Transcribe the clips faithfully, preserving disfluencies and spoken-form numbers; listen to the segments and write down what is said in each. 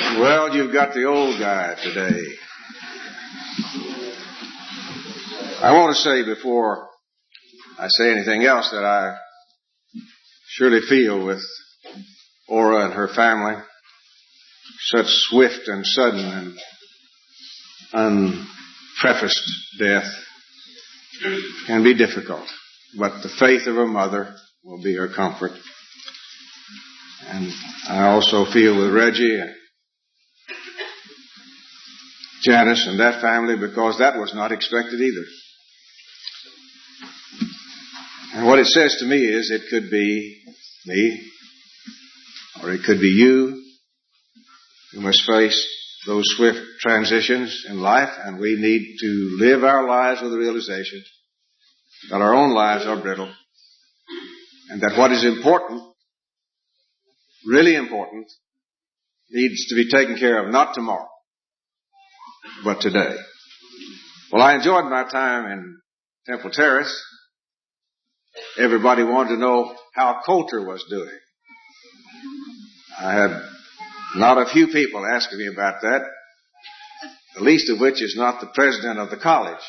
Well, you've got the old guy today. I want to say before I say anything else that I surely feel with Ora and her family. Such swift and sudden and unprefaced death can be difficult, but the faith of her mother will be her comfort. And I also feel with Reggie and Janice and that family, because that was not expected either. And what it says to me is it could be me, or it could be you, who must face those swift transitions in life, and we need to live our lives with the realization that our own lives are brittle, and that what is important, really important, needs to be taken care of not tomorrow, but today. Well, I enjoyed my time in Temple Terrace. Everybody wanted to know how Coulter was doing. I had not a few people asking me about that, the least of which is not the president of the college,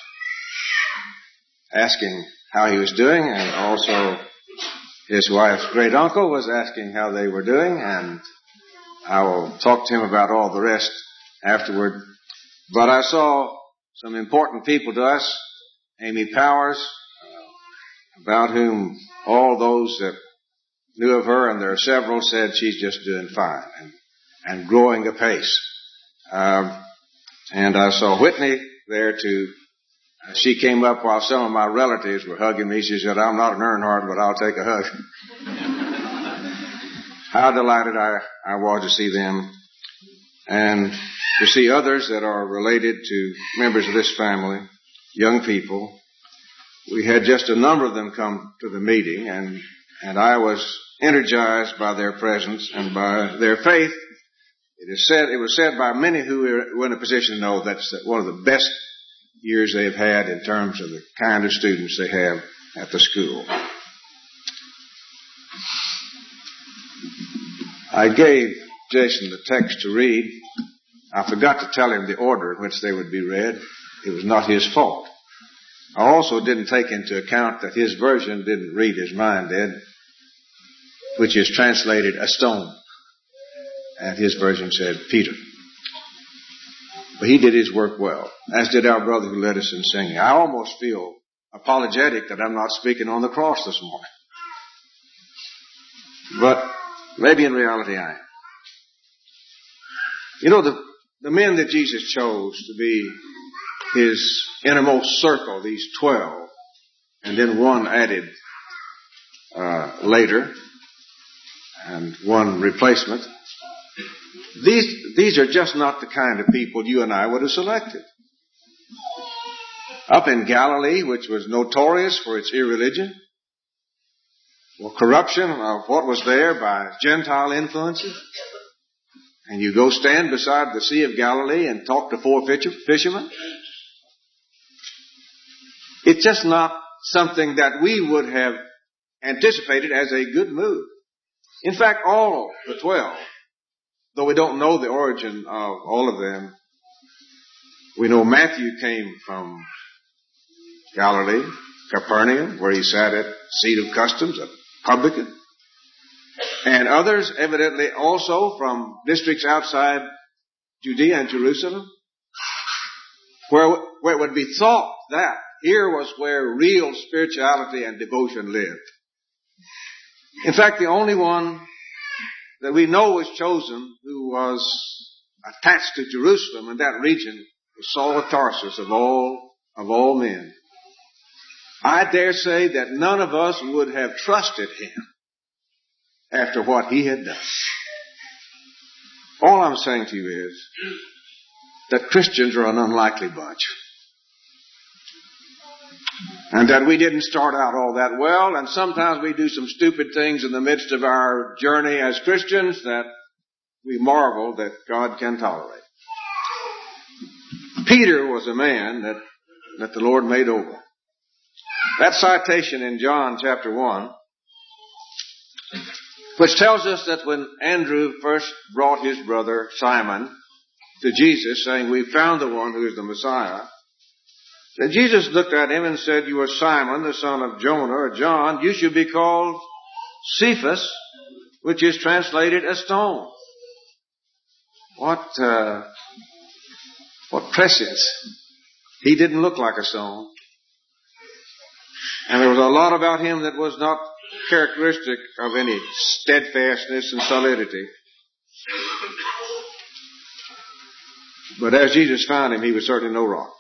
asking how he was doing, and also his wife's great uncle was asking how they were doing, and I will talk to him about all the rest afterward. But I saw some important people to us, Amy Powers, uh, about whom all those that knew of her, and there are several, said she's just doing fine and, and growing apace. Um, and I saw Whitney there too. Uh, she came up while some of my relatives were hugging me. She said, "I'm not an Earnhardt, but I'll take a hug." How delighted I, I was to see them, and to see others that are related to members of this family, young people. We had just a number of them come to the meeting, and and I was energized by their presence and by their faith. It is said, it was said by many who were in a position to know that's one of the best years they've had in terms of the kind of students they have at the school. I gave Jason the text to read. I forgot to tell him the order in which they would be read. It was not his fault. I also didn't take into account that his version didn't read as mine did, which is translated a stone. And his version said Peter. But he did his work well, as did our brother who led us in singing. I almost feel apologetic that I'm not speaking on the cross this morning. But maybe in reality I am. You know, the, the men that Jesus chose to be his innermost circle, these twelve, and then one added uh, later, and one replacement. These, these are just not the kind of people you and I would have selected. Up in Galilee, which was notorious for its irreligion, or corruption of what was there by Gentile influences, and you go stand beside the Sea of Galilee and talk to four fishermen, it's just not something that we would have anticipated as a good move. In fact, all the twelve, though we don't know the origin of all of them, we know Matthew came from Galilee, Capernaum, where he sat at seat of customs, a publican. And others evidently also from districts outside Judea and Jerusalem, where, where it would be thought that here was where real spirituality and devotion lived. In fact, the only one that we know was chosen who was attached to Jerusalem in that region was Saul of Tarsus, of all, of all men. I dare say that none of us would have trusted him after what he had done. All I'm saying to you is that Christians are an unlikely bunch. And that we didn't start out all that well, and sometimes we do some stupid things in the midst of our journey as Christians that we marvel that God can tolerate. Peter was a man that, that the Lord made over. That citation in John chapter one Which tells us that when Andrew first brought his brother Simon to Jesus, saying, "We found the one who is the Messiah," that Jesus looked at him and said, "You are Simon, the son of Jonah, or John. You should be called Cephas," which is translated a stone. What, uh, what prescience. He didn't look like a stone. And there was a lot about him that was not characteristic of any steadfastness and solidity. But as Jesus found him, he was certainly no rock.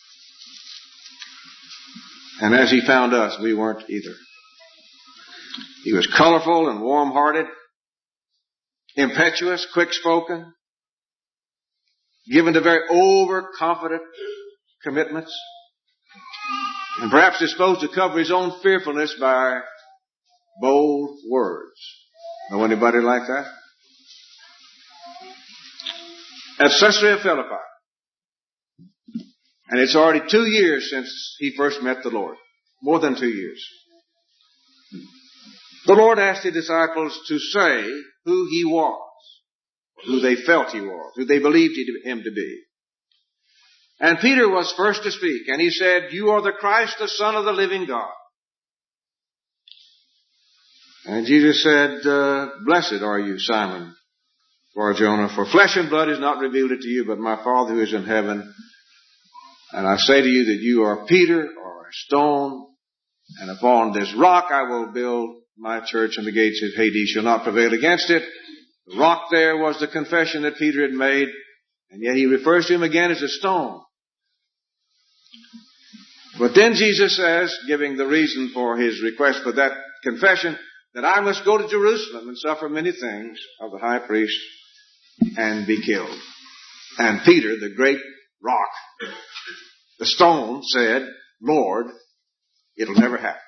And as he found us, we weren't either. He was colorful and warm-hearted, impetuous, quick-spoken, given to very overconfident commitments, and perhaps disposed to cover his own fearfulness by bold words. Know anybody like that? At Caesarea Philippi. And it's already two years since he first met the Lord. More than two years. The Lord asked the disciples to say who he was, who they felt he was, who they believed him to be. And Peter was first to speak, and he said, "You are the Christ, the Son of the living God." And Jesus said, uh, "Blessed are you, Simon Bar-Jonah, for flesh and blood has not revealed it to you, but my Father who is in heaven. And I say to you that you are Peter, or a stone, and upon this rock I will build my church, and the gates of Hades shall not prevail against it." The rock there was the confession that Peter had made, and yet he refers to him again as a stone. But then Jesus says, giving the reason for his request for that confession, that I must go to Jerusalem and suffer many things of the high priest and be killed. And Peter, the great rock, the stone, said, "Lord, it'll never happen."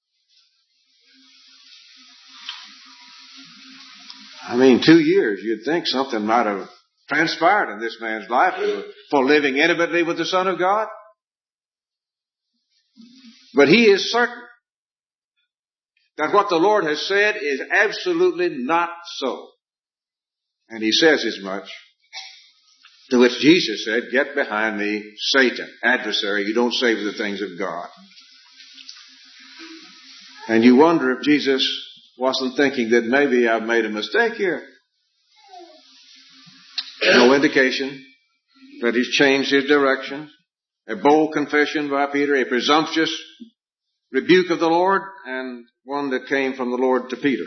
I mean, two years, you'd think something might have transpired in this man's life for living intimately with the Son of God. But he is certain that what the Lord has said is absolutely not so. And he says as much, to which Jesus said, "Get behind me, Satan, adversary, you don't savor the things of God." And you wonder if Jesus wasn't thinking that maybe I've made a mistake here. No indication that he's changed his direction. A bold confession by Peter, a presumptuous rebuke of the Lord, and one that came from the Lord to Peter.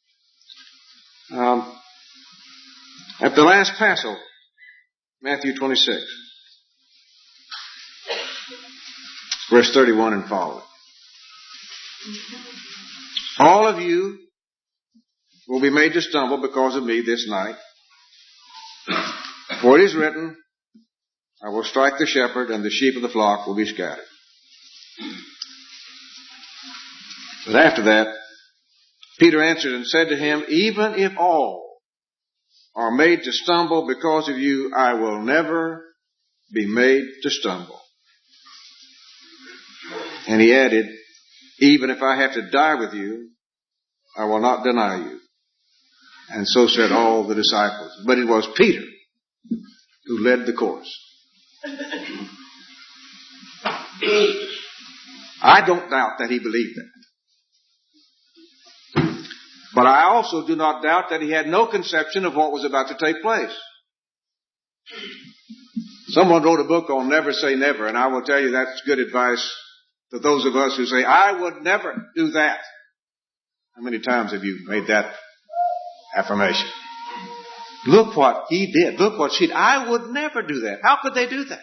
Um, at the last Passover, Matthew twenty-six, verse thirty-one and following. "All of you will be made to stumble because of me this night. For it is written, I will strike the shepherd, and the sheep of the flock will be scattered." But after that, Peter answered and said to him, "Even if all are made to stumble because of you, I will never be made to stumble." And he added, "Even if I have to die with you, I will not deny you." And so said all the disciples. But it was Peter who led the course. I don't doubt that he believed that. But I also do not doubt that he had no conception of what was about to take place. Someone wrote a book on Never Say Never, and I will tell you that's good advice to those of us who say, "I would never do that." How many times have you made that affirmation? Look what he did. Look what she did. I would never do that. How could they do that?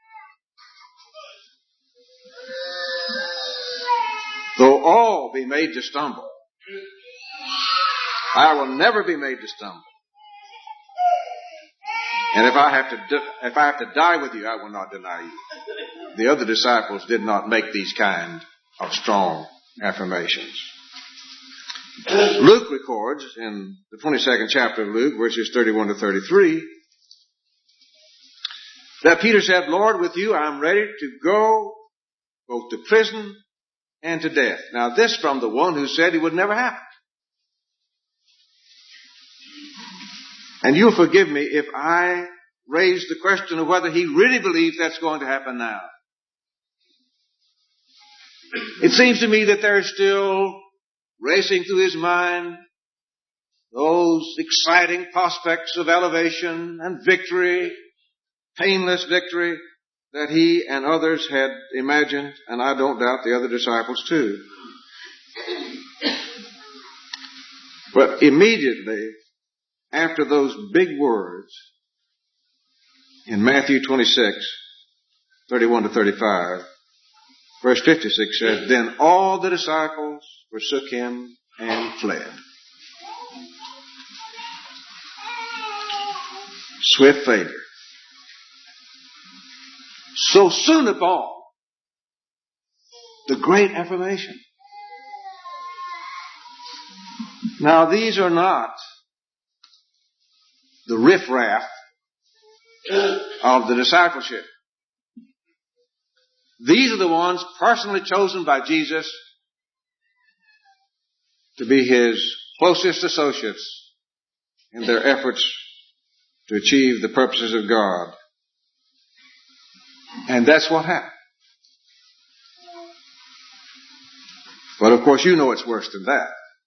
Though all be made to stumble, I will never be made to stumble. And if I have to, if I have to die with you, I will not deny you. The other disciples did not make these kind of strong affirmations. Luke records in the twenty-second chapter of Luke, verses thirty-one to thirty-three, that Peter said, "Lord, with you I'm ready to go both to prison and to death." Now this from the one who said it would never happen. And you'll forgive me if I raise the question of whether he really believes that's going to happen now. It seems to me that there's still racing through his mind those exciting prospects of elevation and victory, painless victory, that he and others had imagined, and I don't doubt the other disciples too. But immediately after those big words in Matthew twenty-six, thirty-one to thirty-five, verse fifty-six says, then all the disciples forsook him and fled. Swift failure. So soon upon the great affirmation. Now these are not the riffraff of the discipleship. These are the ones personally chosen by Jesus to be his closest associates in their efforts to achieve the purposes of God. And that's what happened. But of course you know it's worse than that.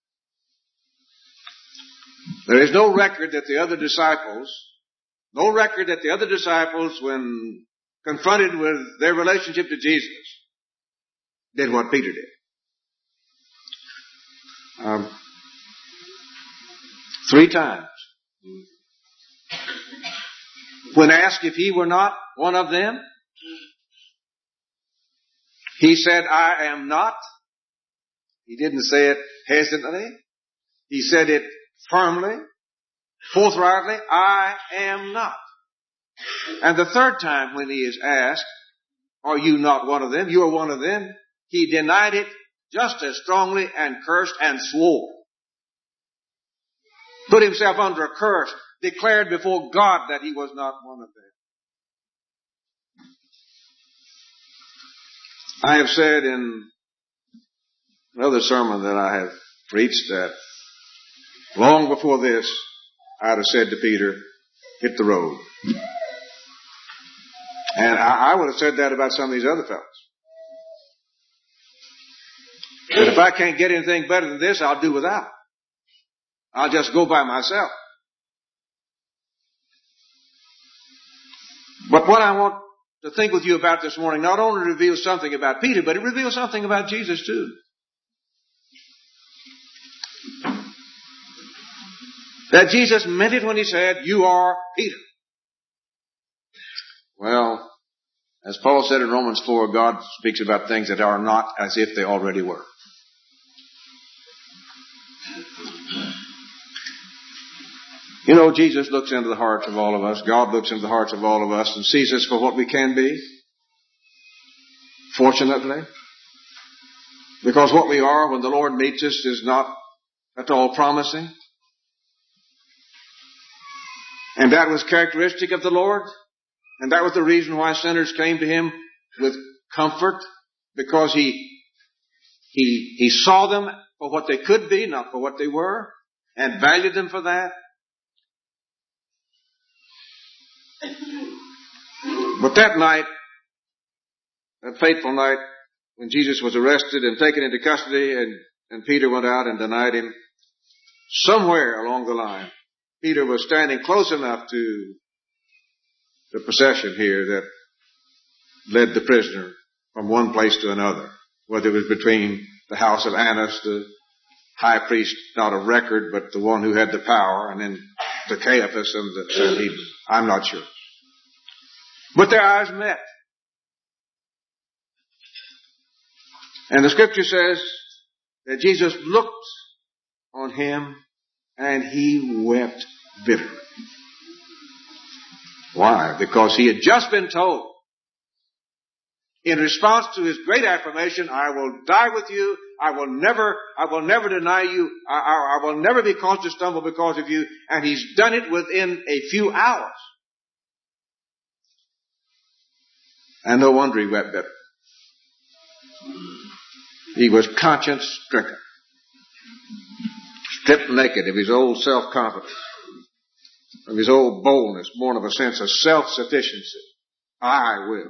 There is no record that the other disciples, no record that the other disciples, when confronted with their relationship to Jesus, did what Peter did. Um, three times. When asked if he were not one of them, he said, I am not. He didn't say it hesitantly. He said it firmly, forthrightly, I am not. And the third time when he is asked, are you not one of them? You are one of them. He denied it just as strongly and cursed and swore. Put himself under a curse, declared before God that he was not one of them. I have said in another sermon that I have preached that long before this, I'd have said to Peter, hit the road. And I, I would have said that about some of these other fellows. But if I can't get anything better than this, I'll do without. I'll just go by myself. But what I want to think with you about this morning not only reveals something about Peter, but it reveals something about Jesus too. That Jesus meant it when he said, you are Peter. Well, as Paul said in Romans four, God speaks about things that are not as if they already were. You know, Jesus looks into the hearts of all of us. God looks into the hearts of all of us and sees us for what we can be. Fortunately. Because what we are when the Lord meets us is not at all promising. And that was characteristic of the Lord. And that was the reason why sinners came to him with comfort. Because he, he, he saw them for what they could be, not for what they were. And valued them for that. But that night, that fateful night, when Jesus was arrested and taken into custody and, and Peter went out and denied him, somewhere along the line, Peter was standing close enough to the procession here that led the prisoner from one place to another, whether it was between the house of Annas, the high priest, not of record, but the one who had the power, and then to Caiaphas and the Sanhedrin. I'm not sure. But their eyes met. And the scripture says that Jesus looked on him and he wept bitterly. Why? Because he had just been told, in response to his great affirmation, I will die with you, I will never, I will never deny you, I, I, I will never be caused to stumble because of you, and he's done it within a few hours. And no wonder he wept bitter. He was conscience stricken, stripped naked of his old self-confidence. of his old boldness, born of a sense of self-sufficiency. I will.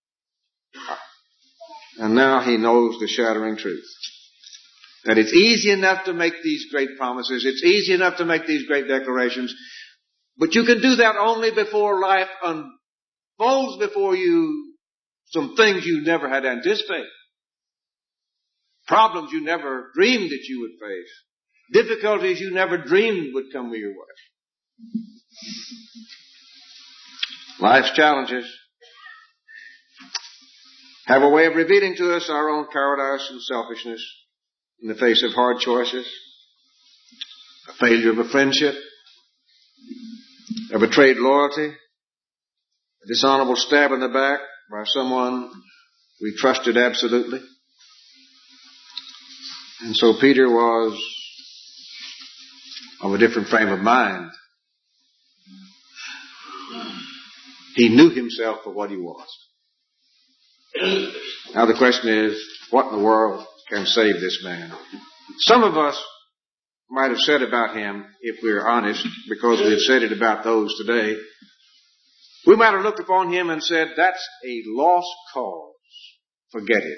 And now he knows the shattering truth. That it's easy enough to make these great promises. It's easy enough to make these great declarations. But you can do that only before life unfolds before you some things you never had anticipated. Problems you never dreamed that you would face. Difficulties you never dreamed would come your way. Life's challenges have a way of revealing to us our own cowardice and selfishness in the face of hard choices, a failure of a friendship, a betrayed loyalty, a dishonorable stab in the back by someone we trusted absolutely. And so Peter was of a different frame of mind. He knew himself for what he was. Now the question is, what in the world can save this man? Some of us might have said about him, if we're honest, because we've said it about those today, we might have looked upon him and said, that's a lost cause. Forget it.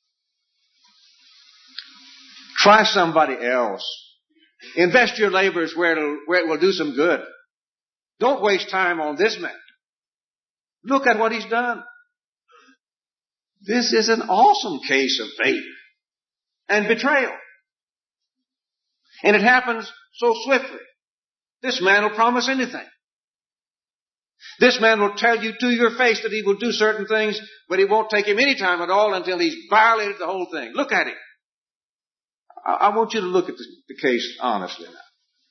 Try somebody else. Invest your labors where, it'll, where it will do some good. Don't waste time on this man. Look at what he's done. This is an awesome case of failure and betrayal. And it happens so swiftly. This man will promise anything. This man will tell you to your face that he will do certain things, but it won't take him any time at all until he's violated the whole thing. Look at him. I, I want you to look at the, the case honestly now.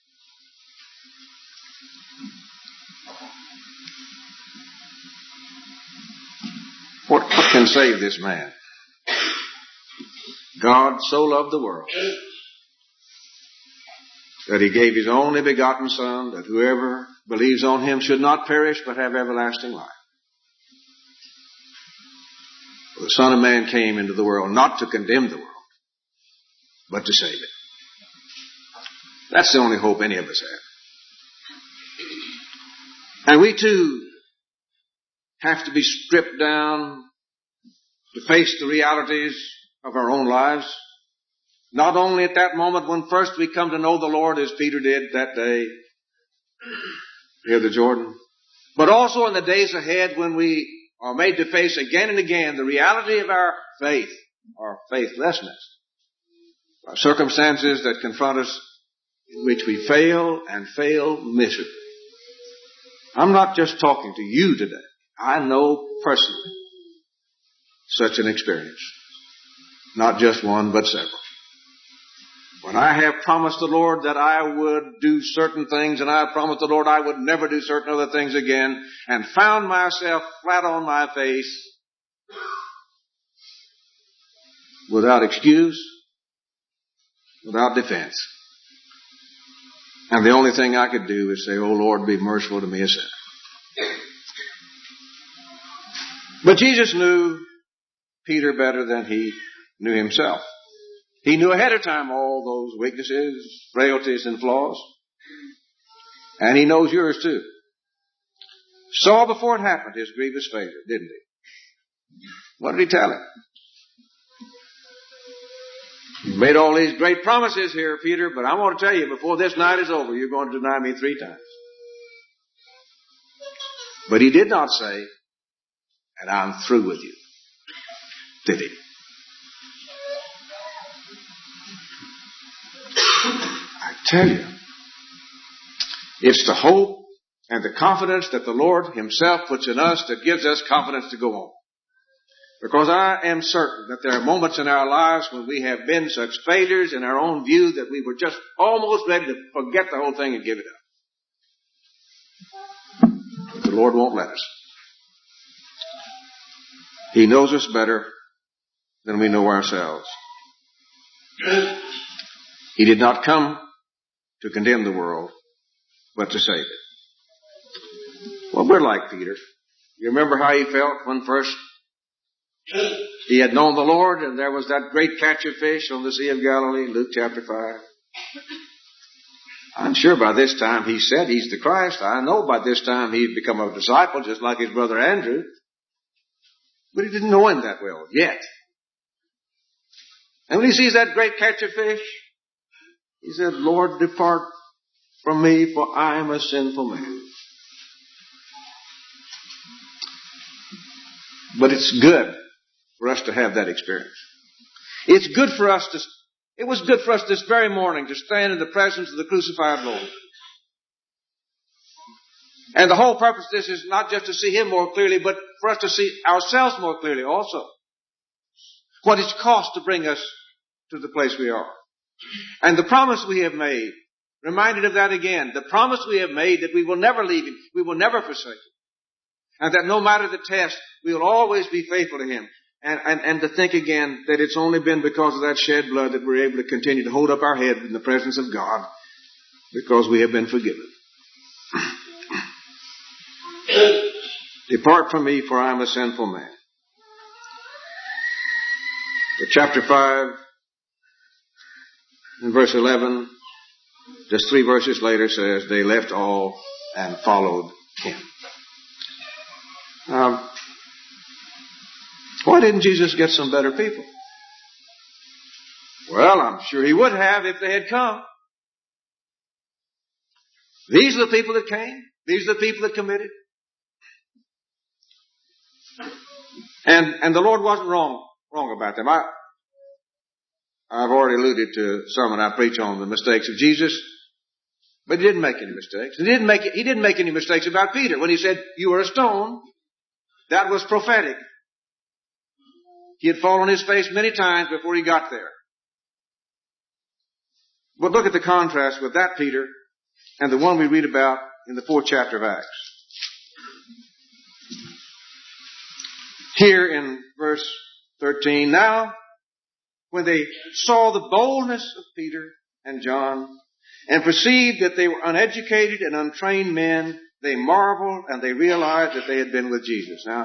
What, what can save this man? God so loved the world that he gave his only begotten Son, that whoever believes on him should not perish but have everlasting life. For the Son of Man came into the world not to condemn the world, but to save it. That's the only hope any of us have. And we too have to be stripped down to face the realities of our own lives. Not only at that moment when first we come to know the Lord as Peter did that day near the Jordan, but also in the days ahead when we are made to face again and again the reality of our faith, our faithlessness, our circumstances that confront us in which we fail and fail miserably. I'm not just talking to you today. I know personally such an experience. Not just one, but several. When I have promised the Lord that I would do certain things, and I have promised the Lord I would never do certain other things again, and found myself flat on my face, without excuse, without defense. And the only thing I could do is say, "Oh Lord, be merciful to me, a sinner." But Jesus knew Peter better than he knew himself. He knew ahead of time all those weaknesses, frailties, and flaws. And he knows yours too. Saw before it happened his grievous failure, didn't he? What did he tell him? You made all these great promises here, Peter, but I want to tell you, before this night is over, you're going to deny me three times. But he did not say, "And I'm through with you," did he? I tell you, it's the hope and the confidence that the Lord himself puts in us that gives us confidence to go on. Because I am certain that there are moments in our lives when we have been such failures in our own view that we were just almost ready to forget the whole thing and give it up. But the Lord won't let us. He knows us better than we know ourselves. He did not come to condemn the world, but to save it. Well, we're like Peter. You remember how he felt when first he had known the Lord and there was that great catch of fish on the Sea of Galilee, Luke chapter five. I'm sure by this time he said he's the Christ. I know by this time he'd become a disciple just like his brother Andrew. But he didn't know him that well yet. And when he sees that great catch of fish, he said, Lord, depart from me, for I am a sinful man. But it's good for us to have that experience. It's good for us to, it was good for us this very morning to stand in the presence of the crucified Lord. And the whole purpose of this is not just to see Him more clearly, but for us to see ourselves more clearly also. What it's cost to bring us to the place we are. And the promise we have made, reminded of that again, the promise we have made that we will never leave Him, we will never forsake Him. And that no matter the test, we will always be faithful to Him. And, and, and to think again that it's only been because of that shed blood that we're able to continue to hold up our head in the presence of God, because we have been forgiven. Depart from me, for I am a sinful man. But chapter five, in verse eleven, just three verses later, says, they left all and followed Him. Um, why didn't Jesus get some better people? Well, I'm sure He would have if they had come. These are the people that came. These are the people that committed. And, and the Lord wasn't wrong, wrong about them. I, I've already alluded to a sermon I preach on the mistakes of Jesus, but He didn't make any mistakes. He didn't make, He didn't make any mistakes about Peter. When He said, you are a stone, that was prophetic. He had fallen on his face many times before he got there. But look at the contrast with that Peter and the one we read about in the fourth chapter of Acts. Here in verse thirteen, now when they saw the boldness of Peter and John and perceived that they were uneducated and untrained men, they marveled and they realized that they had been with Jesus. Now,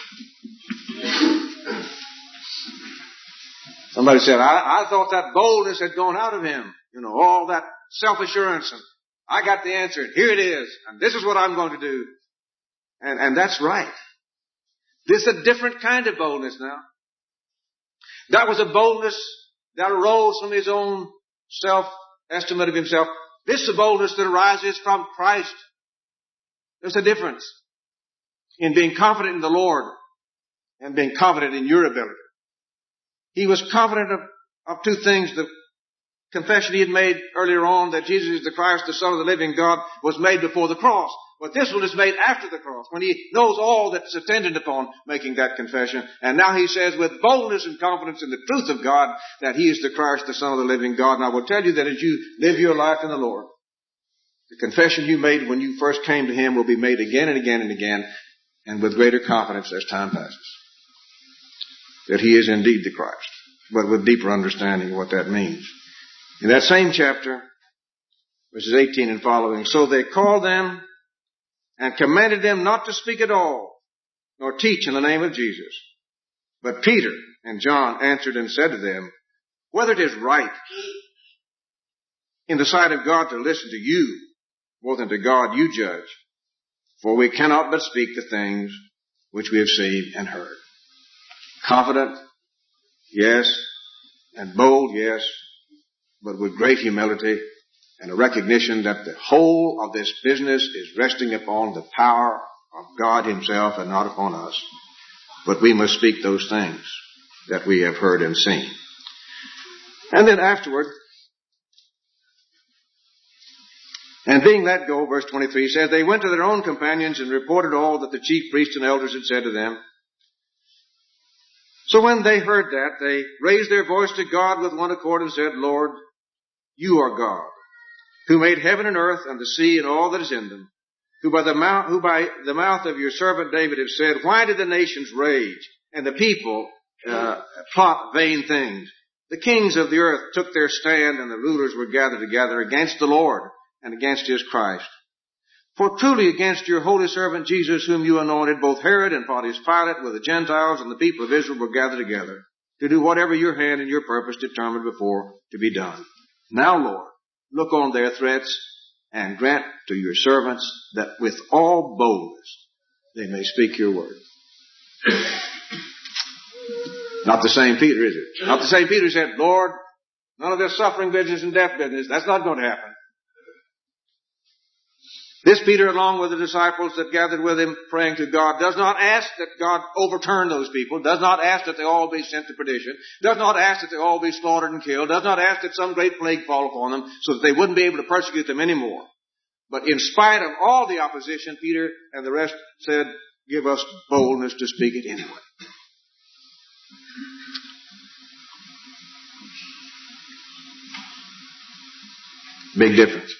somebody said, I, I thought that boldness had gone out of him. You know, all that self-assurance, and I got the answer, and here it is, and this is what I'm going to do. And, and that's right. This is a different kind of boldness now. That was a boldness that arose from his own self-estimate of himself. This is a boldness that arises from Christ. There's a difference in being confident in the Lord and being confident in your ability. He was confident of, of two things. The confession he had made earlier on that Jesus is the Christ, the Son of the living God, was made before the cross. But this one is made after the cross, when he knows all that's attendant upon making that confession. And now he says with boldness and confidence in the truth of God that He is the Christ, the Son of the living God. And I will tell you that as you live your life in the Lord, the confession you made when you first came to Him will be made again and again and again, and with greater confidence as time passes, that He is indeed the Christ, but with deeper understanding of what that means. In that same chapter, verses eighteen and following, so they called them and commanded them not to speak at all, nor teach in the name of Jesus. But Peter and John answered and said to them, whether it is right in the sight of God to listen to you more than to God, you judge. For we cannot but speak the things which we have seen and heard. Confident, yes, and bold, yes, but with great humility and a recognition that the whole of this business is resting upon the power of God Himself and not upon us. But we must speak those things that we have heard and seen. And then afterward, and being let go, verse twenty-three says, they went to their own companions and reported all that the chief priests and elders had said to them. So when they heard that, they raised their voice to God with one accord and said, Lord, you are God, who made heaven and earth and the sea and all that is in them, who by the mouth, who by the mouth of your servant David have said, why did the nations rage and the people uh, plot vain things? The kings of the earth took their stand and the rulers were gathered together against the Lord and against His Christ. For truly against your holy servant Jesus, whom you anointed, both Herod and Pontius Pilate with the Gentiles and the people of Israel were gathered together to do whatever your hand and your purpose determined before to be done. Now, Lord, look on their threats and grant to your servants that with all boldness they may speak your word. Not the same Peter, is it? Not the same Peter who said, Lord, none of this suffering business and death business. That's not going to happen. This Peter, along with the disciples that gathered with him praying to God, does not ask that God overturn those people, does not ask that they all be sent to perdition, does not ask that they all be slaughtered and killed, does not ask that some great plague fall upon them so that they wouldn't be able to persecute them anymore. But in spite of all the opposition, Peter and the rest said, give us boldness to speak it anyway. Big difference.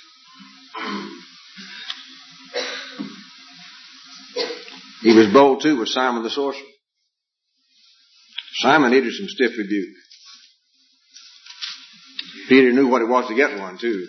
He was bold too with Simon the sorcerer. Simon needed some stiff rebuke. Peter knew what it was to get one too.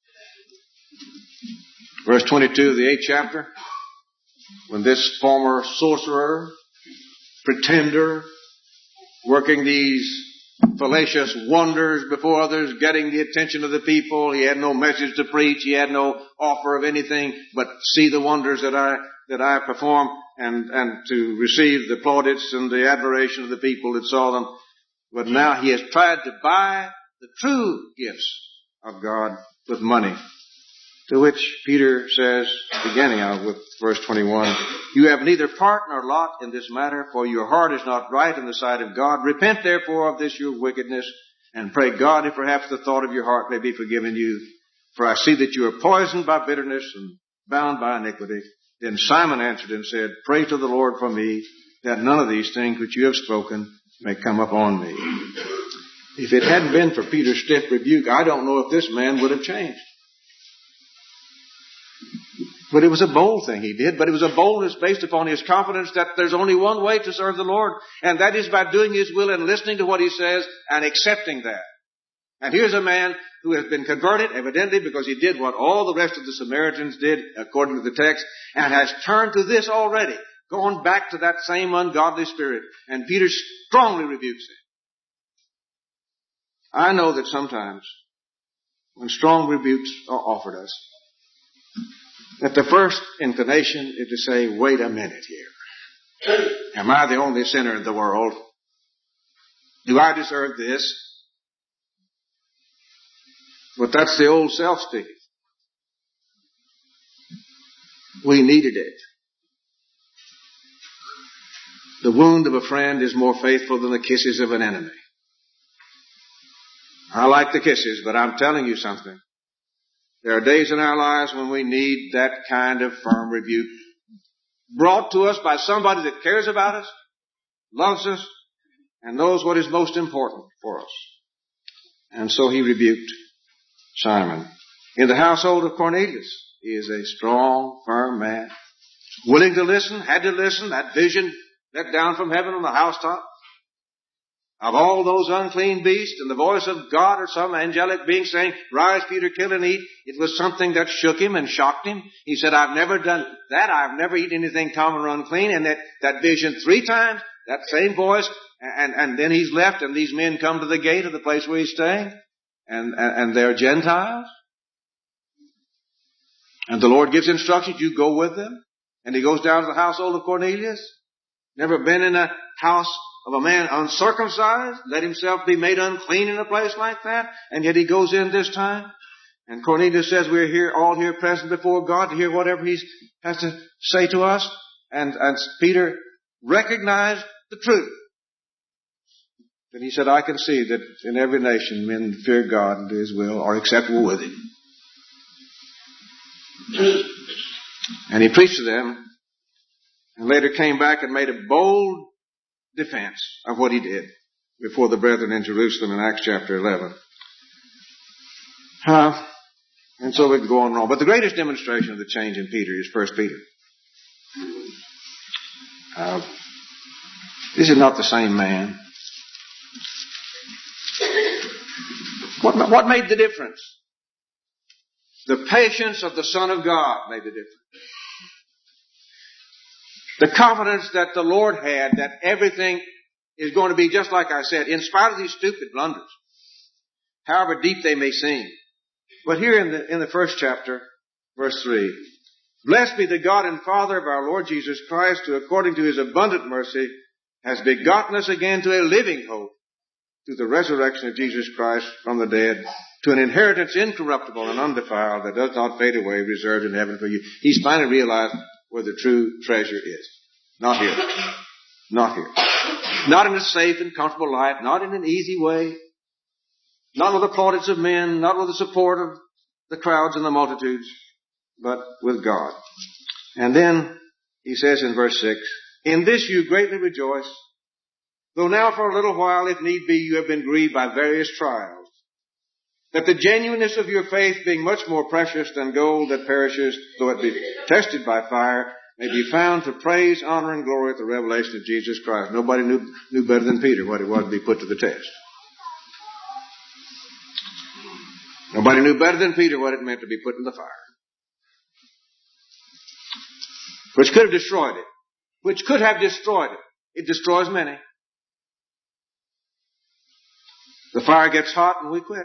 Verse twenty-two of the eighth chapter, when this former sorcerer, pretender, working these fallacious wonders before others, getting the attention of the people, he had no message to preach, he had no offer of anything but see the wonders that I that I perform and, and to receive the plaudits and the admiration of the people that saw them. But now he has tried to buy the true gifts of God with money. To which Peter says, beginning out with verse twenty-one, you have neither part nor lot in this matter, for your heart is not right in the sight of God. Repent therefore of this your wickedness, and pray God if perhaps the thought of your heart may be forgiven you. For I see that you are poisoned by bitterness and bound by iniquity. Then Simon answered and said, pray to the Lord for me, that none of these things which you have spoken may come upon me. If it hadn't been for Peter's stiff rebuke, I don't know if this man would have changed. But it was a bold thing he did, but it was a boldness based upon his confidence that there's only one way to serve the Lord, and that is by doing His will and listening to what He says and accepting that. And here's a man who has been converted, evidently because he did what all the rest of the Samaritans did, according to the text, and has turned to this already, gone back to that same ungodly spirit. And Peter strongly rebukes him. I know that sometimes, when strong rebukes are offered us, that the first inclination is to say, wait a minute here. Am I the only sinner in the world? Do I deserve this? But that's the old self speaking. We needed it. The wound of a friend is more faithful than the kisses of an enemy. I like the kisses, but I'm telling you something. There are days in our lives when we need that kind of firm rebuke brought to us by somebody that cares about us, loves us, and knows what is most important for us. And so he rebuked Simon. In the household of Cornelius, he is a strong, firm man, willing to listen, had to listen, that vision let down from heaven on the housetop of all those unclean beasts, and the voice of God or some angelic being saying, rise, Peter, kill and eat. It was something that shook him and shocked him. He said, I've never done that. I've never eaten anything common or unclean. And that, that vision three times, that same voice, and, and then he's left, and these men come to the gate of the place where he's staying, and, and, and they're Gentiles. And the Lord gives instructions, you go with them. And he goes down to the household of Cornelius. Never been in a house of a man uncircumcised, let himself be made unclean in a place like that, and yet he goes in this time. And Cornelius says, we're here, all here present before God to hear whatever he has to say to us. And, and Peter recognized the truth. And he said, I can see that in every nation men fear God and do His will are acceptable with Him. And he preached to them, and later came back and made a bold defense of what he did before the brethren in Jerusalem in Acts chapter eleven. Uh, and so we can go on and on. But the greatest demonstration of the change in Peter is First Peter. Uh, this is not the same man. What, what made the difference? The patience of the Son of God made the difference. The confidence that the Lord had that everything is going to be just like I said, in spite of these stupid blunders, however deep they may seem. But here in the, in the first chapter, Verse three. Blessed be the God and Father of our Lord Jesus Christ, who according to his abundant mercy has begotten us again to a living hope through the resurrection of Jesus Christ from the dead, to an inheritance incorruptible and undefiled that does not fade away, reserved in heaven for you. He's finally realized where the true treasure is. Not here. Not here. Not in a safe and comfortable life, not in an easy way, not with the plaudits of men, not with the support of the crowds and the multitudes, but with God. And then he says in verse six, in this you greatly rejoice, though now for a little while, if need be, you have been grieved by various trials, that the genuineness of your faith, being much more precious than gold that perishes, though it be tested by fire, may be found to praise, honor, and glory at the revelation of Jesus Christ. Nobody knew, knew better than Peter what it was to be put to the test. Nobody knew better than Peter what it meant to be put in the fire, which could have destroyed it, which could have destroyed it. It destroys many. The fire gets hot and we quit.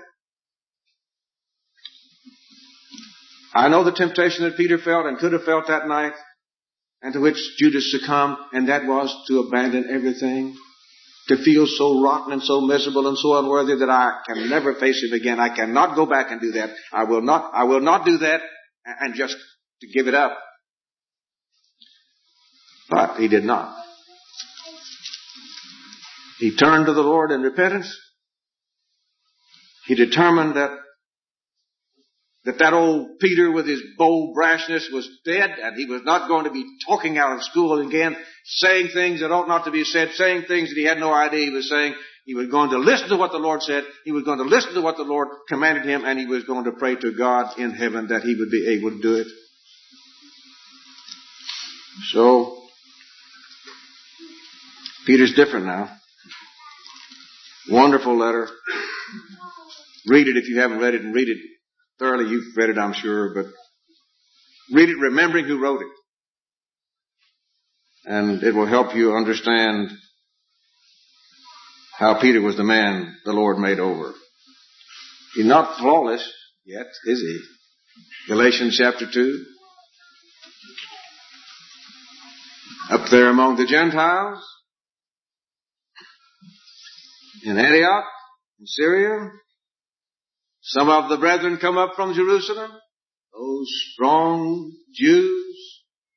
I know the temptation that Peter felt and could have felt that night, and to which Judas succumbed, and that was to abandon everything, to feel so rotten and so miserable and so unworthy that I can never face him again. I cannot go back and do that. I will not, I will not do that, and just to give it up. But he did not. He turned to the Lord in repentance. He determined that that that old Peter with his bold brashness was dead, and he was not going to be talking out of school again, saying things that ought not to be said, saying things that he had no idea he was saying. He was going to listen to what the Lord said. He was going to listen to what the Lord commanded him, and he was going to pray to God in heaven that he would be able to do it. So, Peter's different now. Wonderful letter. Read it if you haven't read it, and read it thoroughly. You've read it, I'm sure, but read it remembering who wrote it. And it will help you understand how Peter was the man the Lord made over. He's not flawless yet, is he? Galatians chapter two. Up there among the Gentiles, in Antioch, in Syria, some of the brethren come up from Jerusalem, those strong Jews.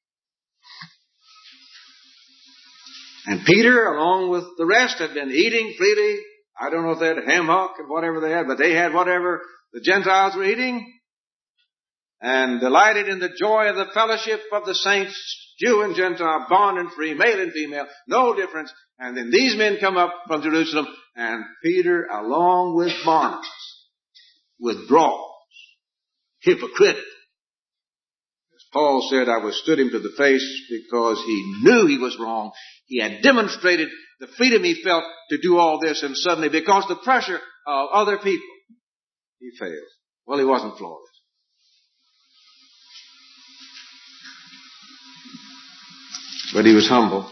And Peter, along with the rest, had been eating freely. I don't know if they had ham hock and whatever they had, but they had whatever the Gentiles were eating. And delighted in the joy of the fellowship of the saints, Jew and Gentile, bond and free, male and female, no difference. And then these men come up from Jerusalem, and Peter, along with Barnabas, withdraws, hypocritical. As Paul said, I withstood him to the face because he knew he was wrong. He had demonstrated the freedom he felt to do all this, and suddenly, because the pressure of other people, he failed. Well, he wasn't flawless. But he was humble.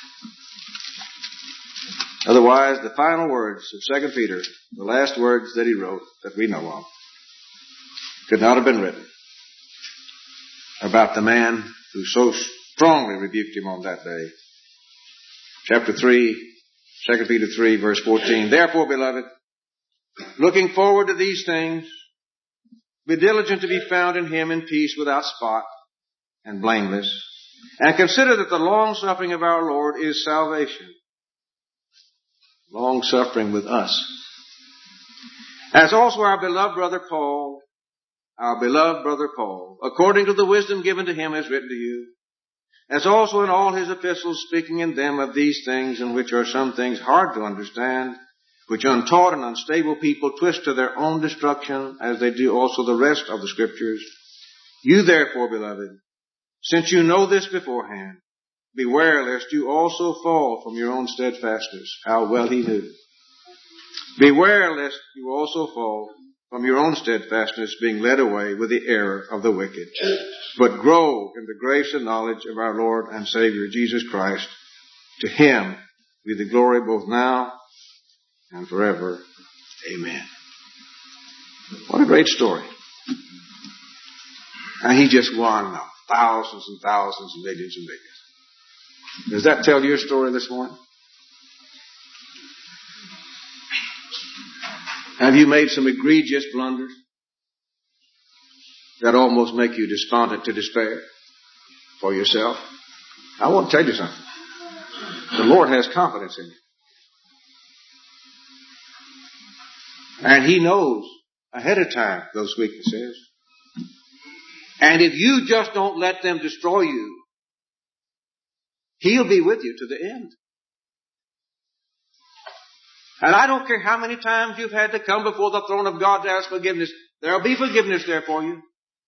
Otherwise, the final words of Second Peter, the last words that he wrote that we know of, could not have been written about the man who so strongly rebuked him on that day. Chapter three, Second Peter three, verse fourteen. Therefore, beloved, looking forward to these things, be diligent to be found in him in peace, without spot and blameless, and consider that the long suffering of our Lord is salvation. Long suffering with us. As also our beloved brother Paul, our beloved brother Paul, according to the wisdom given to him, has written to you, as also in all his epistles, speaking in them of these things, in which are some things hard to understand, which untaught and unstable people twist to their own destruction, as they do also the rest of the Scriptures. You therefore, beloved, since you know this beforehand, beware lest you also fall from your own steadfastness. How well he knew. Beware lest you also fall from your own steadfastness, being led away with the error of the wicked. But grow in the grace and knowledge of our Lord and Savior Jesus Christ. To him be the glory both now and forever. Amen. What a great story. And he just won thousands and thousands and millions and millions. Does that tell your story this morning? Have you made some egregious blunders that almost make you despondent to despair for yourself? I want to tell you something. The Lord has confidence in you. And He knows ahead of time those weaknesses. And if you just don't let them destroy you, He'll be with you to the end. And I don't care how many times you've had to come before the throne of God to ask forgiveness. There'll be forgiveness there for you.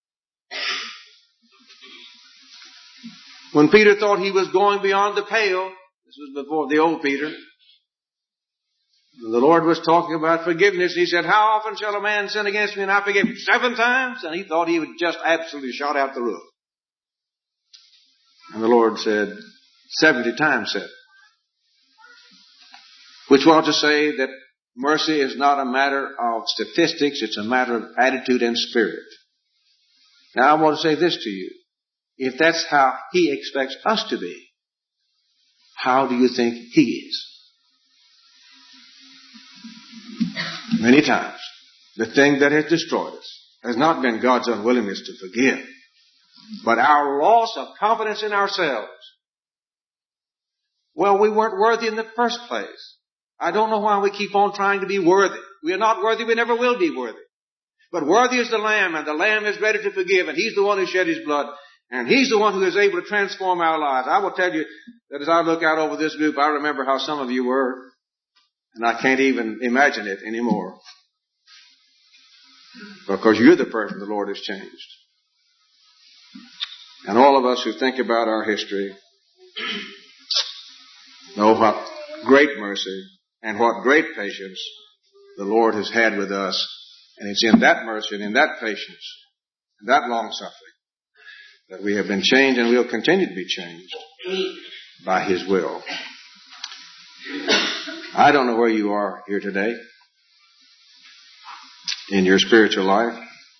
When Peter thought he was going beyond the pale, this was before the old Peter, the Lord was talking about forgiveness. He said, how often shall a man sin against me and I forgive him? Seven times? And he thought he would just absolutely shot out the roof. And the Lord said, seventy times seven. Which was to say that mercy is not a matter of statistics, it's a matter of attitude and spirit. Now I want to say this to you. If that's how He expects us to be, how do you think He is? Many times, the thing that has destroyed us has not been God's unwillingness to forgive, but our loss of confidence in ourselves. Well, we weren't worthy in the first place. I don't know why we keep on trying to be worthy. We are not worthy, we never will be worthy. But worthy is the Lamb, and the Lamb is ready to forgive, and He's the one who shed His blood, and He's the one who is able to transform our lives. I will tell you that as I look out over this group, I remember how some of you were, and I can't even imagine it anymore. Because you're the person the Lord has changed. And all of us who think about our history know what great mercy and what great patience the Lord has had with us. And it's in that mercy and in that patience and that long suffering that we have been changed and will continue to be changed by His will. I don't know where you are here today in your spiritual life,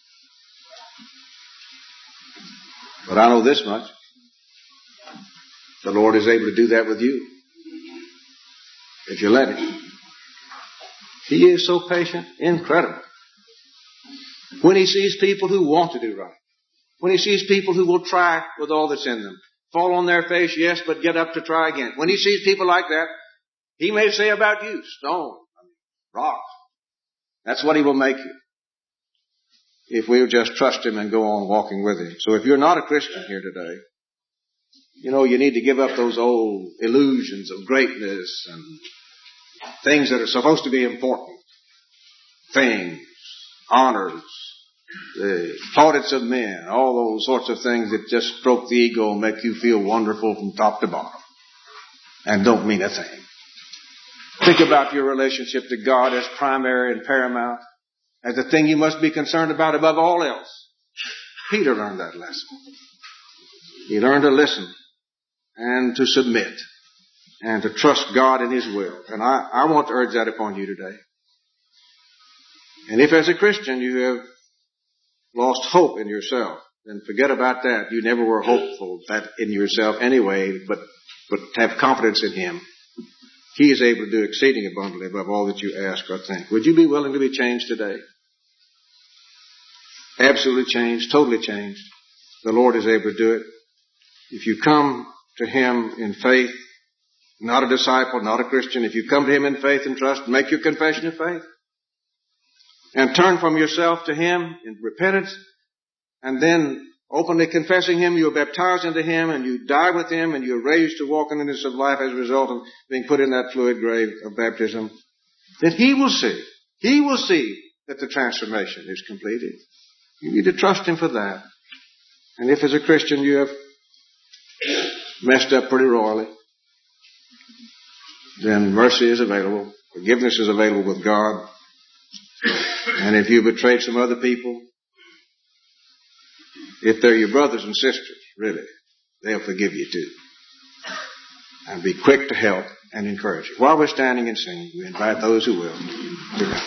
but I know this much. The Lord is able to do that with you if you let Him. He is so patient, incredible. When He sees people who want to do right, when He sees people who will try with all that's in them, fall on their face, yes, but get up to try again. When He sees people like that, He may say about you, stone, rock. That's what He will make you, if we'll just trust Him and go on walking with Him. So if you're not a Christian here today, you know, you need to give up those old illusions of greatness and things that are supposed to be important. Things, honors, the plaudits of men, all those sorts of things that just stroke the ego and make you feel wonderful from top to bottom and don't mean a thing. Think about your relationship to God as primary and paramount, as the thing you must be concerned about above all else. Peter learned that lesson. He learned to listen and to submit and to trust God in His will. And I, I want to urge that upon you today. And if as a Christian you have lost hope in yourself, then forget about that. You never were hopeful that in yourself anyway, but, but have confidence in Him. He is able to do exceeding abundantly above all that you ask or think. Would you be willing to be changed today? Absolutely changed, totally changed. The Lord is able to do it. If you come to Him in faith, not a disciple, not a Christian, if you come to Him in faith and trust, make your confession of faith, and turn from yourself to Him in repentance, and then openly confessing Him, you are baptized into Him, and you die with Him, and you are raised to walk in the newness of life as a result of being put in that fluid grave of baptism, then He will see, He will see that the transformation is completed. You need to trust Him for that. And if as a Christian you have messed up pretty royally, then mercy is available, forgiveness is available with God. And if you betrayed some other people, if they're your brothers and sisters, really, they'll forgive you too. And be quick to help and encourage you. While we're standing and singing, we invite those who will to